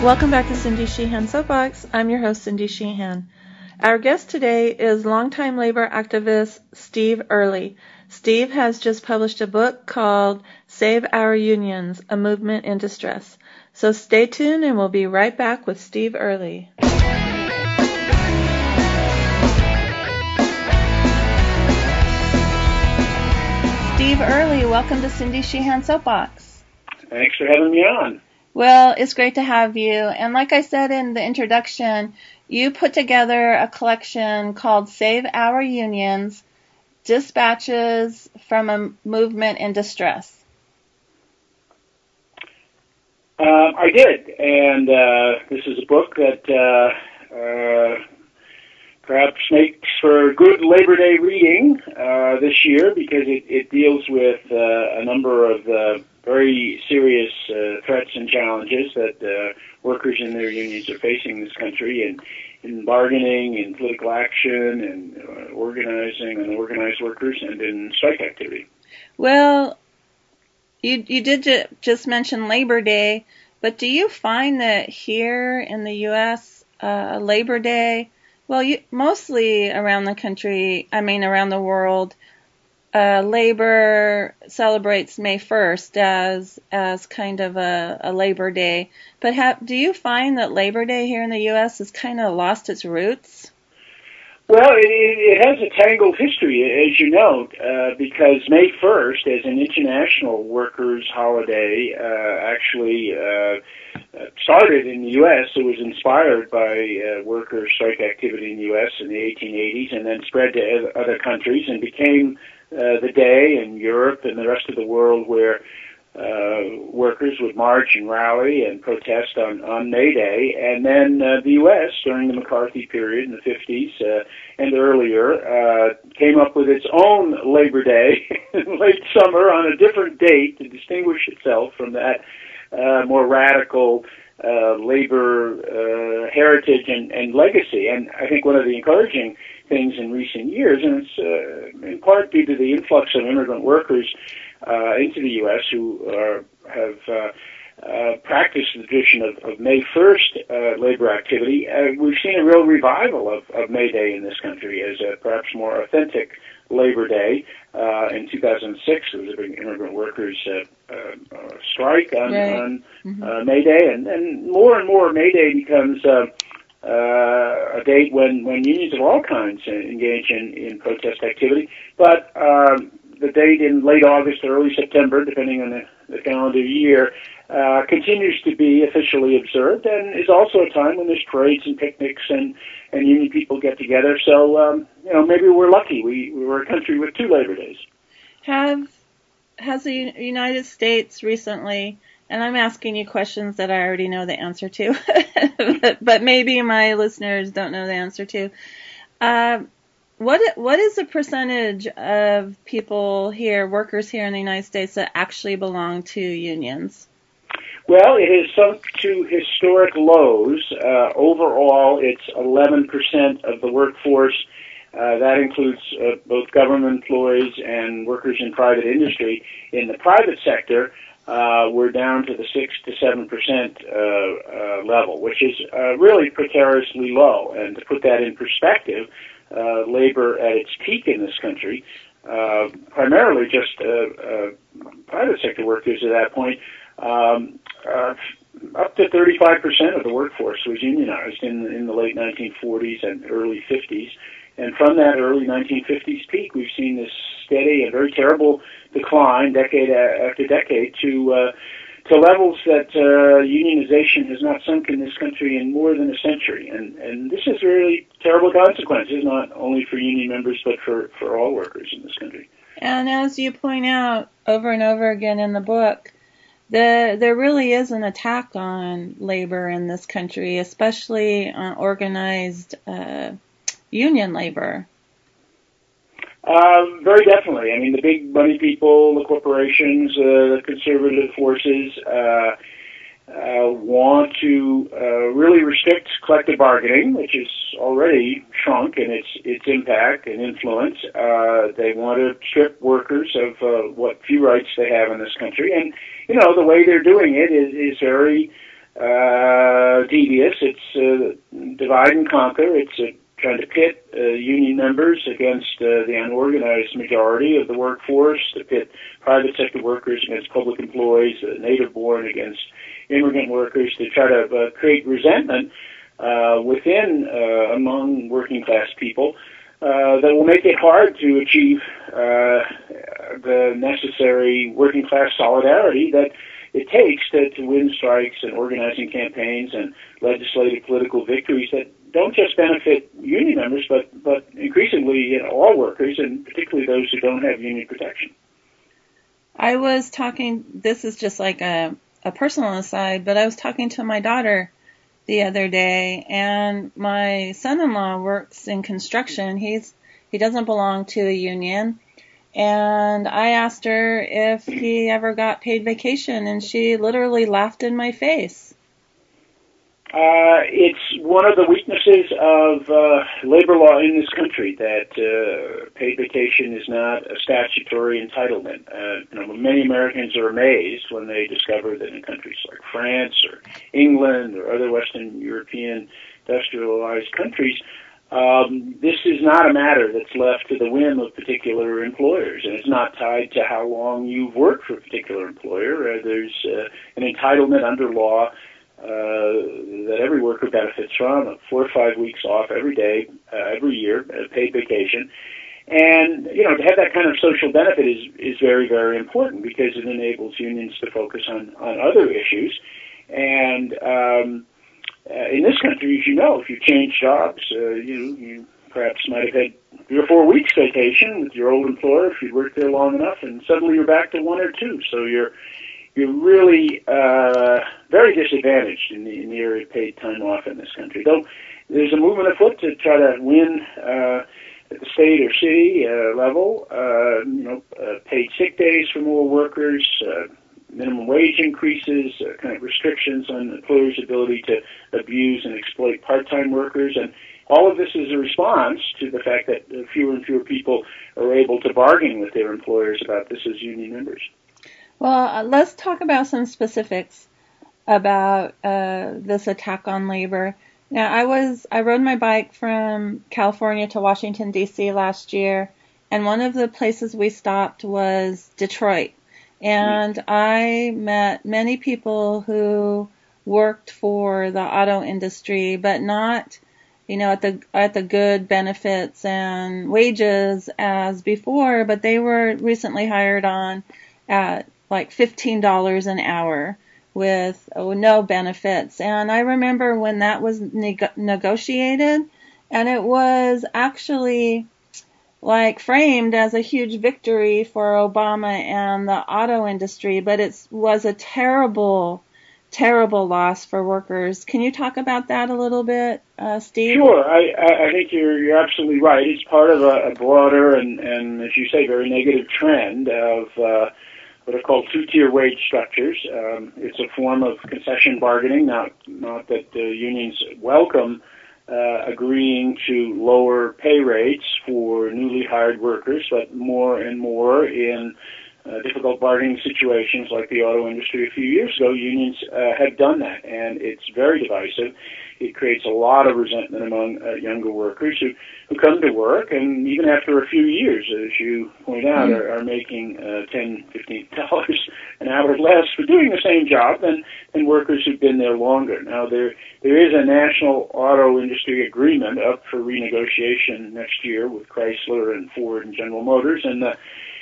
Welcome back to Cindy Sheehan Soapbox. I'm your host, Cindy Sheehan. Our guest today is longtime labor activist Steve Early. Steve has just published a book called Save Our Unions, A Movement in Distress. So stay tuned and we'll be right back with Steve Early. Steve Early, welcome to Cindy Sheehan Soapbox. Thanks for having me on. Well, it's great to have you. And like I said in the introduction, you put together a collection called Save Our Unions, Dispatches from a Movement in Distress. I did, and this is a book that perhaps makes for good Labor Day reading this year because it deals with a number of very serious threats and challenges that workers in their unions are facing in this country, and in bargaining, in political action, and organizing and organized workers, and in strike activity. Well, you did just mention Labor Day, but do you find that here in the U.S., Labor Day, well, mostly around the country, around the world, Labor celebrates May 1st as kind of a Labor Day. But do you find that Labor Day here in the U.S. has kind of lost its roots? Well, it has a tangled history, as you note, because May 1st, as an international workers' holiday, actually started in the U.S. It was inspired by worker strike activity in the U.S. in the 1880s and then spread to other countries and became the day in Europe and the rest of the world where workers would march and rally and protest on May Day. And then the U.S., during the McCarthy period in the 50s and earlier, came up with its own Labor Day in late summer on a different date to distinguish itself from that more radical labor heritage and legacy. And I think one of the encouraging things in recent years, and it's in part due to the influx of immigrant workers into the U.S. who have practiced the tradition of May 1st labor activity, we've seen a real revival of May Day in this country as a perhaps more authentic Labor Day. In 2006, there was a big immigrant workers strike on May Day, and more May Day becomes a date when unions of all kinds engage in protest activity. But the date in late August or early September, depending on the calendar year, continues to be officially observed, and is also a time when there's parades and picnics and union people get together. So, maybe we're lucky. We're a country with two Labor Days. Has the United States recently, and I'm asking you questions that I already know the answer to, but maybe my listeners don't know the answer to. What is the percentage of people here, workers here in the United States, that actually belong to unions? Well, it has sunk to historic lows. Overall, it's 11% of the workforce. That includes both government employees and workers in private industry. In the private sector, we're down to the 6 to 7% level, which is really precariously low. And to put that in perspective, labor at its peak in this country, primarily just private sector workers at that point, up to 35% of the workforce was unionized in the late 1940s and early 50s. And from that early 1950s peak, we've seen this steady and very terrible decline, decade after decade, to levels that unionization has not sunk in this country in more than a century. And this has really terrible consequences, not only for union members, but for all workers in this country. And as you point out over and over again in the book, there really is an attack on labor in this country, especially on organized union labor. Very definitely. I mean, the big money people, the corporations, the conservative forces want to really restrict collective bargaining, which has already shrunk in its impact and influence. They want to strip workers of what few rights they have in this country. And, the way they're doing it is very devious. It's divide and conquer. It's trying to pit union members against the unorganized majority of the workforce, to pit private sector workers against public employees, native-born against immigrant workers, to try to create resentment within among working-class people that will make it hard to achieve the necessary working-class solidarity that it takes to win strikes and organizing campaigns and legislative political victories that don't just benefit union members, but increasingly all workers, and particularly those who don't have union protection. I was talking, this is just like a personal aside, but I was talking to my daughter the other day, and my son-in-law works in construction. He doesn't belong to a union, and I asked her if he ever got paid vacation, and she literally laughed in my face. It's one of the weaknesses of labor law in this country that paid vacation is not a statutory entitlement. Many Americans are amazed when they discover that in countries like France or England or other Western European industrialized countries, this is not a matter that's left to the whim of particular employers, and it's not tied to how long you've worked for a particular employer. There's an entitlement under law that every worker benefits from, 4 or 5 weeks off every day, every year, paid vacation. And, to have that kind of social benefit is very, very important because it enables unions to focus on other issues. And in this country, as you know, if you change jobs, you perhaps might have had 3 or 4 weeks vacation with your old employer if you'd worked there long enough, and suddenly you're back to 1 or 2. So you're really very disadvantaged in the area of paid time off in this country. Though there's a movement afoot to try to win at the state or city level, paid sick days for more workers, minimum wage increases, kind of restrictions on employers' ability to abuse and exploit part-time workers. And all of this is a response to the fact that fewer and fewer people are able to bargain with their employers about this as union members. Well, let's talk about some specifics about this attack on labor. Now, I rode my bike from California to Washington, D.C. last year, and one of the places we stopped was Detroit. And I met many people who worked for the auto industry, but not, at the good benefits and wages as before, but they were recently hired on at like $15 an hour with no benefits. And I remember when that was negotiated, and it was actually like framed as a huge victory for Obama and the auto industry, but it was a terrible, terrible loss for workers. Can you talk about that a little bit, Steve? Sure. I think you're absolutely right. It's part of a broader and, as you say, very negative trend of what are called two-tier wage structures. It's a form of concession bargaining, not that the unions welcome agreeing to lower pay rates for newly hired workers, but more and more in difficult bargaining situations like the auto industry a few years ago, unions have done that, and it's very divisive. It creates a lot of resentment among younger workers who come to work, and even after a few years, as you point out, are making $10, $15 an hour less for doing the same job than workers who've been there longer. Now, there is a national auto industry agreement up for renegotiation next year with Chrysler and Ford and General Motors, and the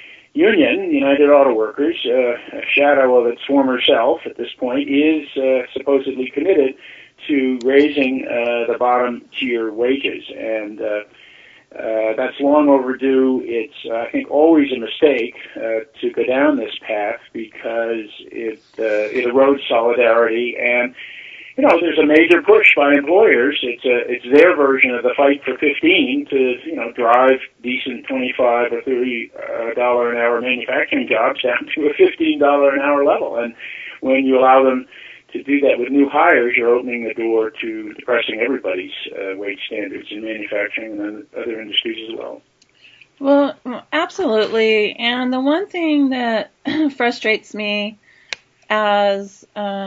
union, United Auto Workers, a shadow of its former self at this point, is supposedly committed to raising the bottom tier wages, and that's long overdue. It's, I think, always a mistake to go down this path because it erodes solidarity, and there's a major push by employers. It's their version of the fight for 15 to drive decent $25 or $30 an hour manufacturing jobs down to a $15 an hour level, and when you allow them to do that with new hires, you're opening the door to depressing everybody's wage standards in manufacturing and other industries as well. Well, absolutely. And the one thing that frustrates me as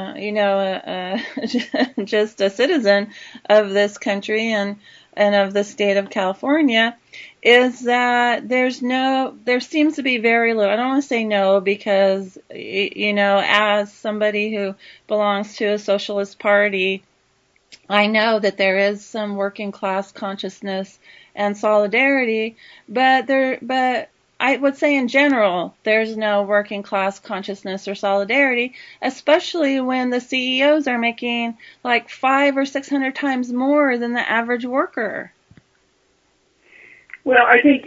just a citizen of this country and of the state of California, is that there seems to be very little. I don't want to say no, because as somebody who belongs to a socialist party, I know that there is some working class consciousness and solidarity, but I would say in general, there's no working class consciousness or solidarity, especially when the CEOs are making like 500 or 600 times more than the average worker. Well, I think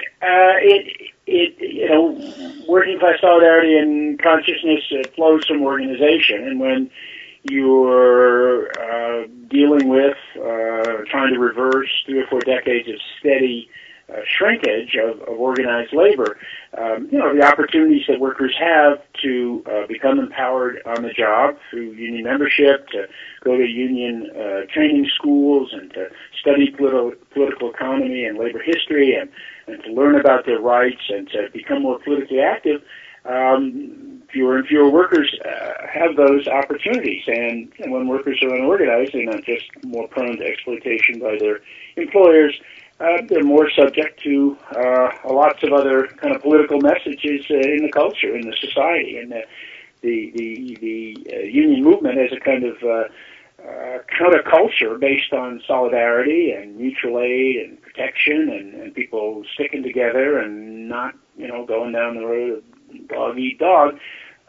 working class solidarity and consciousness flows from organization, and when you're dealing with trying to reverse 3 or 4 decades of steady shrinkage of organized labor, the opportunities that workers have to become empowered on the job through union membership, to go to union training schools, and to study political economy and labor history, and to learn about their rights, and to become more politically active. Fewer and fewer workers have those opportunities, and when workers are unorganized, they're not just more prone to exploitation by their employers, they're more subject to lots of other kind of political messages in the culture, in the society, and the union movement as a kind of counterculture based on solidarity and mutual aid and protection, and people sticking together and not going down the road of dog eat dog.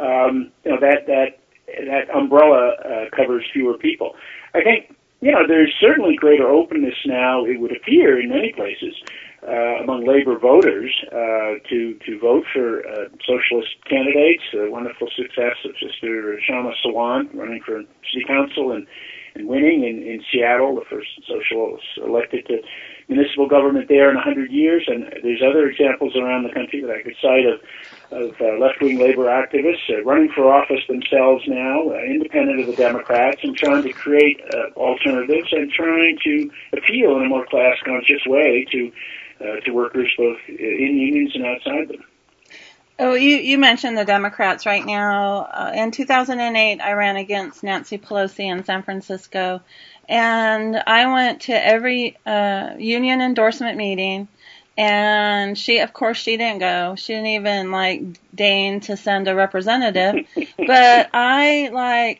That umbrella covers fewer people. I think there's certainly greater openness now, it would appear, in many places, among labor voters to vote for socialist candidates. The wonderful success of Sister Shama Sawant running for city council and winning in Seattle, the first socialist elected to municipal government there in 100 years. And there's other examples around the country that I could cite of left-wing labor activists running for office themselves now, independent of the Democrats, and trying to create alternatives and trying to appeal in a more class-conscious way to workers both in unions and outside them. Oh, you mentioned the Democrats right now. In 2008, I ran against Nancy Pelosi in San Francisco, and I went to every union endorsement meeting, and she didn't go. She didn't even deign to send a representative. But I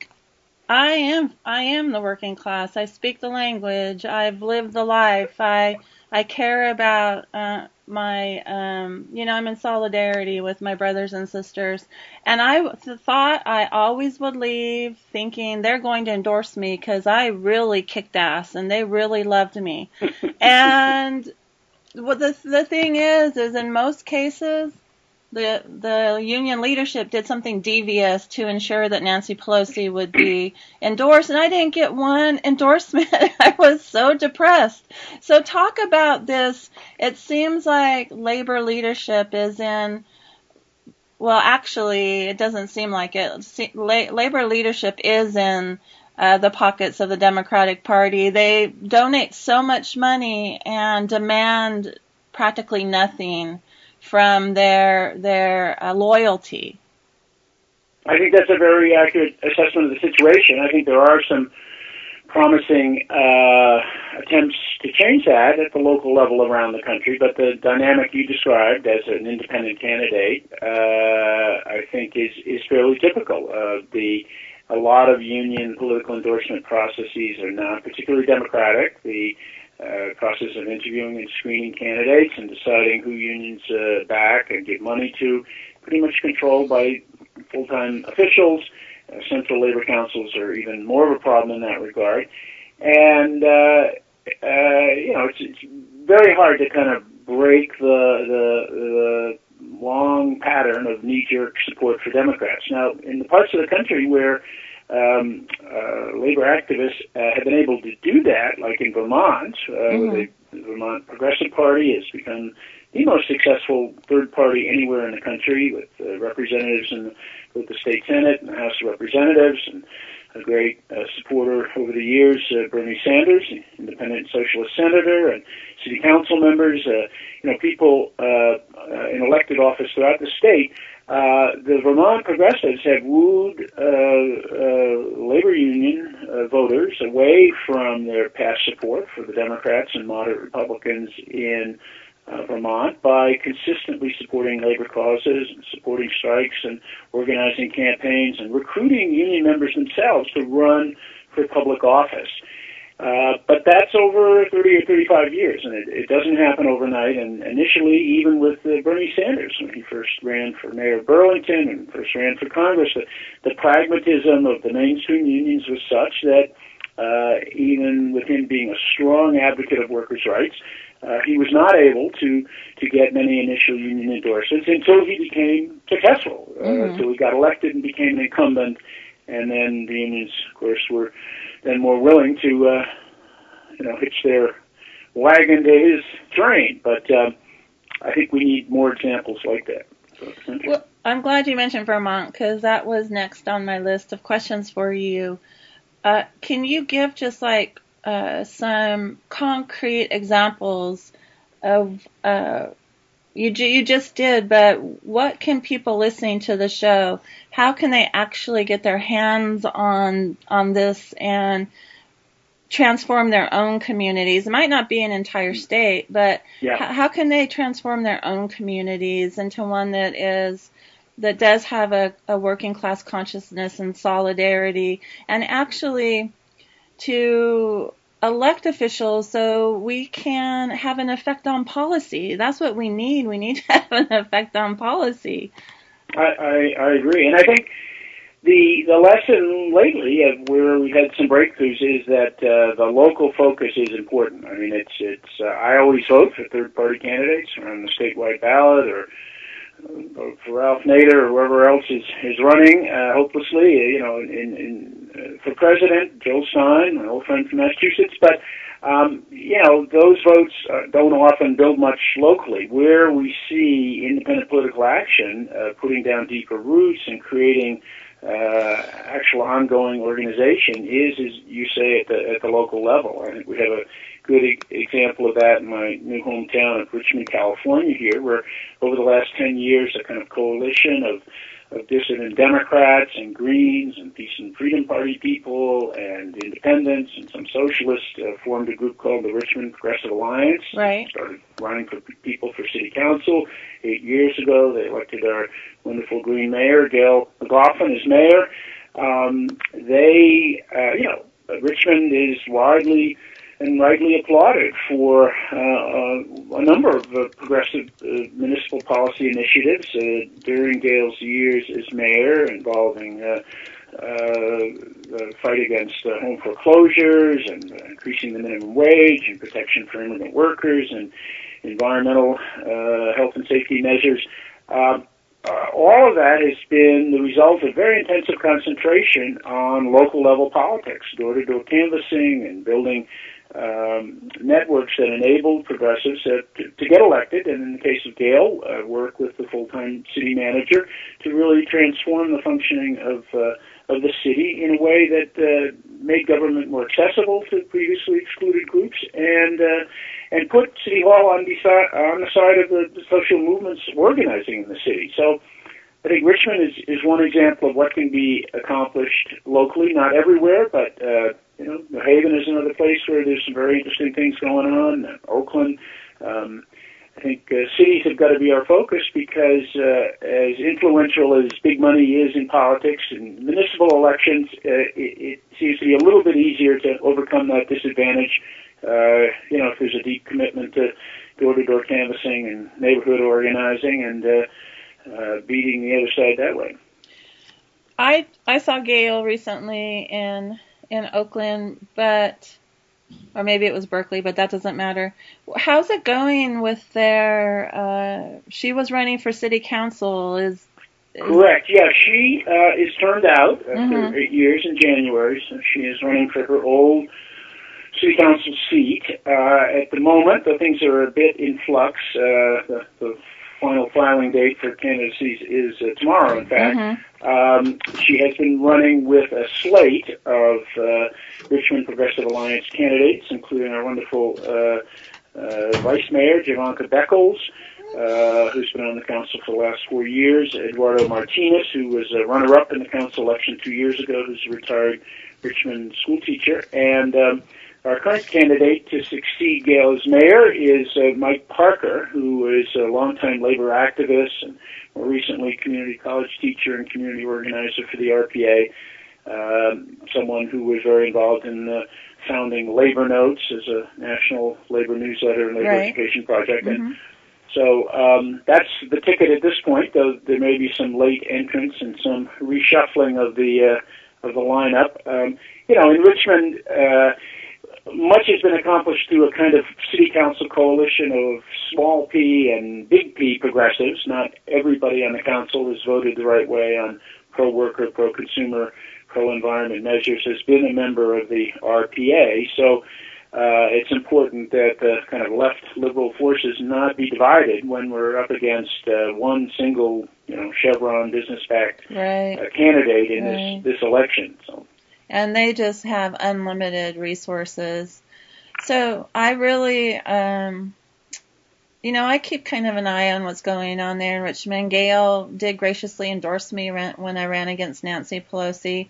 am the working class. I speak the language. I've lived the life. I care about I'm in solidarity with my brothers and sisters. And I thought I always would leave thinking they're going to endorse me because I really kicked ass and they really loved me. And what the thing is in most cases, the union leadership did something devious to ensure that Nancy Pelosi would be endorsed, and I didn't get one endorsement. I was so depressed. So talk about this. It seems like labor leadership is in, well, actually, it doesn't seem like it. Labor leadership is in the pockets of the Democratic Party. They donate so much money and demand practically nothing from their loyalty. I think that's a very accurate assessment of the situation. I think there are some promising attempts to change that at the local level around the country, but the dynamic you described as an independent candidate, I think is fairly typical. A lot of union political endorsement processes are not particularly democratic. The process of interviewing and screening candidates and deciding who unions back and give money to, pretty much controlled by full-time officials. Central labor councils are even more of a problem in that regard. And, it's very hard to kind of break the long pattern of knee-jerk support for Democrats. Now, in the parts of the country where labor activists have been able to do that, like in Vermont, where the Vermont Progressive Party has become the most successful third party anywhere in the country, with representatives in both the state Senate and the House of Representatives, and a great supporter over the years, Bernie Sanders, independent socialist senator, and city council members, people in elected office throughout the state. The Vermont progressives have wooed labor union voters away from their past support for the Democrats and moderate Republicans in Vermont by consistently supporting labor causes, and supporting strikes and organizing campaigns and recruiting union members themselves to run for public office. But that's over 30 or 35 years, and it doesn't happen overnight. And initially, even with Bernie Sanders, when he first ran for mayor of Burlington and first ran for Congress, the pragmatism of the mainstream unions was such that even with him being a strong advocate of workers' rights, he was not able to get many initial union endorsements until he became successful, until he got elected and became an incumbent. And then the unions, of course, were then more willing to, hitch their wagon to his train. But I think we need more examples like that. So, well, I'm glad you mentioned Vermont, because that was next on my list of questions for you. Can you give just some concrete examples of you just did, but what can people listening to the show, how can they actually get their hands on this and transform their own communities? It might not be an entire state, but how can they transform their own communities into one that does have a working class consciousness and solidarity, and actually to elect officials so we can have an effect on policy? That's what we need. We need to have an effect on policy. I agree. And I think the lesson lately of where we've had some breakthroughs is that the local focus is important. I mean, it's I always vote for third-party candidates on the statewide ballot, or vote for Ralph Nader or whoever else is running hopelessly, for president, Joe Stein, my old friend from Massachusetts. But, those votes don't often build much locally. Where we see independent political action putting down deeper roots and creating actual ongoing organization is, as you say, at the local level. I think we have a good example of that in my new hometown of Richmond, California here, where over the last 10 years a kind of coalition of dissident Democrats and Greens and Peace and Freedom Party people and independents and some socialists formed a group called the Richmond Progressive Alliance. Right. Started running for people for city council. 8 years ago, they elected our wonderful Green mayor, Gail McLaughlin, as mayor. Richmond is widely and rightly applauded for a number of progressive municipal policy initiatives during Gail's years as mayor, involving the fight against home foreclosures and increasing the minimum wage and protection for immigrant workers and environmental health and safety measures. All of that has been the result of very intensive concentration on local level politics, door-to-door canvassing and building networks that enabled progressives to get elected, and in the case of Gail, work with the full-time city manager to really transform the functioning of the city in a way that made government more accessible to previously excluded groups, and put City Hall on the side of the social movements organizing in the city. So I think Richmond is one example of what can be accomplished locally, not everywhere, but New Haven is another place where there's some very interesting things going on. Oakland, I think cities have got to be our focus, because as influential as big money is in politics and municipal elections, it seems to be a little bit easier to overcome that disadvantage. If there's a deep commitment to door-to-door canvassing and neighborhood organizing and beating the other side that way. I saw Gail recently in Oakland, or maybe it was Berkeley, but that doesn't matter. How's it going with she was running for city council, Correct, yeah. She is turned out after 8 years in January, so she is running for her old city council seat. At the moment, things are a bit in flux. The final filing date for candidacies is tomorrow, in fact. Mm-hmm. She has been running with a slate of Richmond Progressive Alliance candidates, including our wonderful Vice Mayor, Javanka Beckles, who's been on the council for the last 4 years, Eduardo Martinez, who was a runner-up in the council election 2 years ago, who's a retired Richmond school teacher, and our current candidate to succeed Gail as mayor is Mike Parker, who is a longtime labor activist and more recently community college teacher and community organizer for the RPA, someone who was very involved in founding Labor Notes as a national labor newsletter and labor education project. Mm-hmm. And so that's the ticket at this point, though there may be some late entrants and some reshuffling of the lineup. In Richmond, much has been accomplished through a kind of city council coalition of small p and big P progressives. Not everybody on the council has voted the right way on pro-worker, pro-consumer, pro-environment measures, has been a member of the RPA. So it's important that the kind of left liberal forces not be divided when we're up against one single, Chevron business-backed candidate in this election. So. And they just have unlimited resources. So I really, I keep kind of an eye on what's going on there in Richmond. Gail did graciously endorse me when I ran against Nancy Pelosi.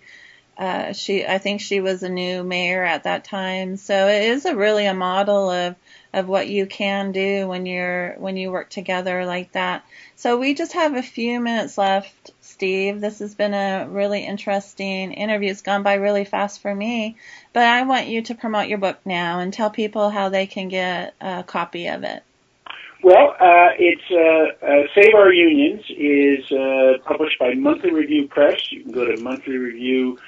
I think she was a new mayor at that time. So it is really a model of what you can do when you work together like that. So we just have a few minutes left, Steve. This has been a really interesting interview. It's gone by really fast for me, but I want you to promote your book now and tell people how they can get a copy of it. Well, it's Save Our Unions is published by Monthly Review Press. You can go to monthlyReview.org,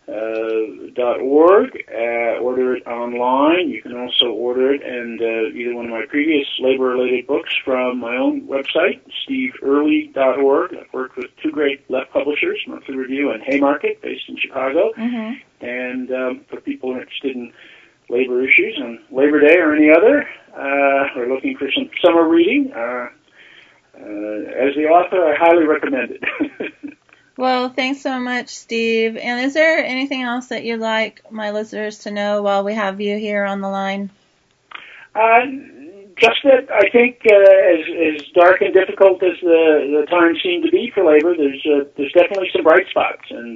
order it online. You can also order it and either one of my previous labor-related books from my own website, steveearly.org. I've worked with two great left publishers, Monthly Review and Haymarket, based in Chicago. Mm-hmm. And for people who are interested in labor issues on Labor Day or any other, or looking for some summer reading, as the author, I highly recommend it. Well, thanks so much, Steve. And is there anything else that you'd like my listeners to know while we have you here on the line? Just that I think as dark and difficult as the times seem to be for labor, there's definitely some bright spots and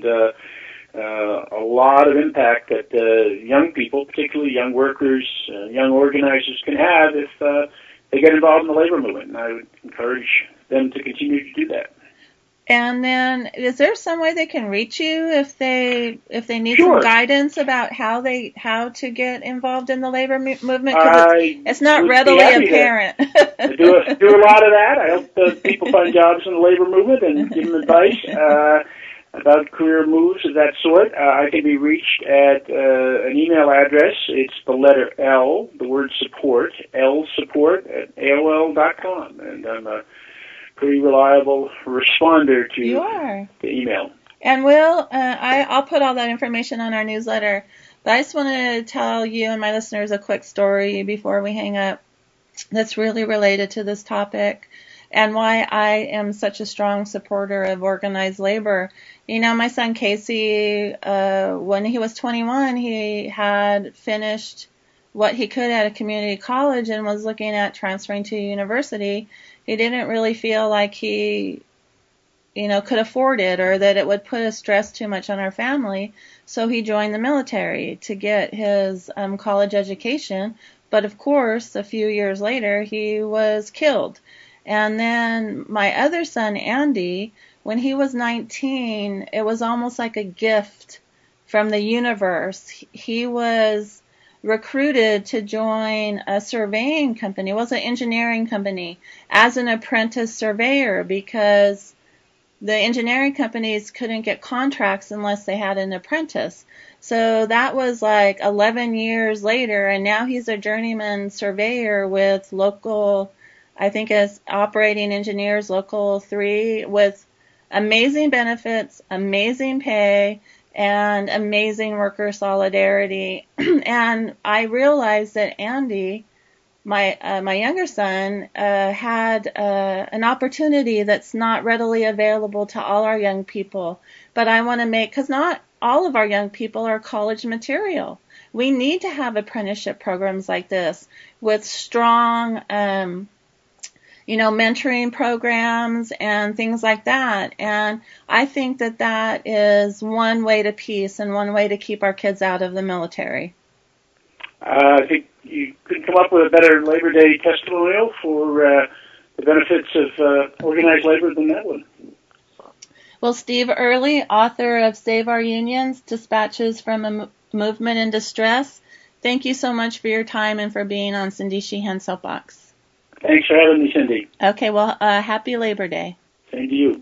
a lot of impact that young people, particularly young workers, young organizers can have if they get involved in the labor movement. And I would encourage them to continue to do that. And then, is there some way they can reach you if they need some guidance about how to get involved in the labor movement? Because it's not readily apparent. do a lot of that. I hope people find jobs in the labor movement and give them advice about career moves of that sort. I can be reached at an email address. It's the letter L, the word support, lsupport@AOL.com, and I'm a pretty reliable responder to the email. And I'll put all that information on our newsletter. But I just want to tell you and my listeners a quick story before we hang up that's really related to this topic and why I am such a strong supporter of organized labor. My son Casey, when he was 21, he had finished what he could at a community college and was looking at transferring to a university. He didn't really feel like he, could afford it or that it would put a stress too much on our family. So he joined the military to get his college education. But of course, a few years later, he was killed. And then my other son, Andy, when he was 19, it was almost like a gift from the universe. He was recruited to join a surveying company. It was an engineering company as an apprentice surveyor because the engineering companies couldn't get contracts unless they had an apprentice. So that was like 11 years later, and now he's a journeyman surveyor with local, I think as operating engineers, local 3, with amazing benefits, amazing pay, and amazing worker solidarity. And I realized that Andy my younger son had an opportunity that's not readily available to all our young people. But I want to because not all of our young people are college material. We need to have apprenticeship programs like this with strong, mentoring programs and things like that. And I think that is one way to peace and one way to keep our kids out of the military. I think you couldn't come up with a better Labor Day testimonial for the benefits of organized labor than that one. Well, Steve Early, author of Save Our Unions, Dispatches from a Movement in Distress, thank you so much for your time and for being on Cindy Sheehan Soapbox. Thanks for having me, Cindy. Okay, well, happy Labor Day. Same to you.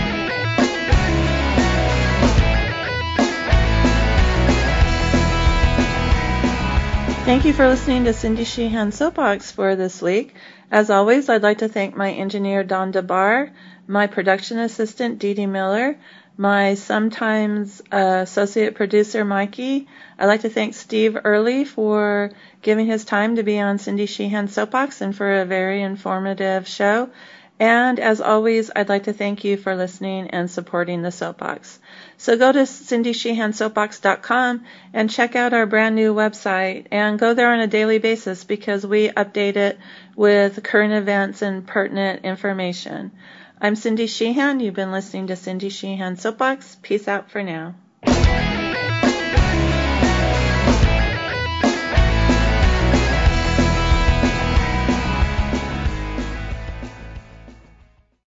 Thank you for listening to Cindy Sheehan Soapbox for this week. As always, I'd like to thank my engineer, Don DeBar, my production assistant, Dee Dee Miller, my sometimes associate producer, Mikey. I'd like to thank Steve Early for giving his time to be on Cindy Sheehan Soapbox and for a very informative show. And as always, I'd like to thank you for listening and supporting the Soapbox. So go to cindysheehansoapbox.com and check out our brand new website and go there on a daily basis because we update it with current events and pertinent information. I'm Cindy Sheehan. You've been listening to Cindy Sheehan Soapbox. Peace out for now.